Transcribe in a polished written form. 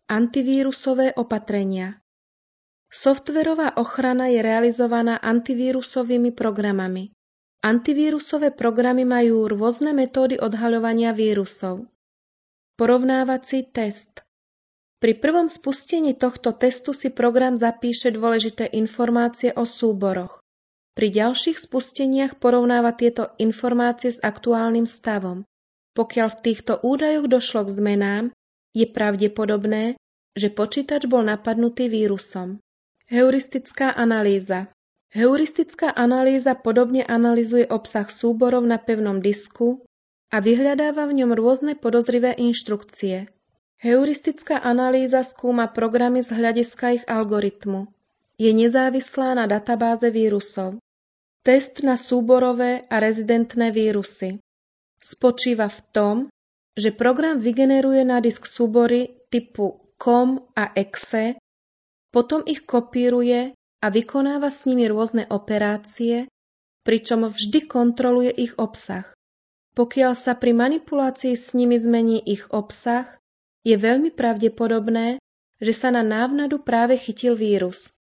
Antivírusové opatrenia. Softverová ochrana je realizovaná antivírusovými programami. Antivírusové programy majú rôzne metódy odhaľovania vírusov. Porovnávací test. Pri prvom spustení tohto testu si program zapíše dôležité informácie o súboroch. Pri ďalších spusteniach porovnáva tieto informácie s aktuálnym stavom. Pokiaľ v týchto údajoch došlo k zmenám, je pravdepodobné, že počítač bol napadnutý vírusom. Heuristická analýza. Heuristická analýza podobne analyzuje obsah súborov na pevnom disku a vyhľadáva v ňom rôzne podozrivé inštrukcie. Heuristická analýza skúma programy z hľadiska ich algoritmu. Je nezávislá na databáze vírusov. Test na súborové a rezidentné vírusy. Spočíva v tom, že program vygeneruje na disk súbory typu COM a EXE, potom ich kopíruje a vykonáva s nimi rôzne operácie, pričom vždy kontroluje ich obsah. Pokiaľ sa pri manipulácii s nimi zmení ich obsah, je veľmi pravdepodobné, že sa na návnadu práve chytil vírus.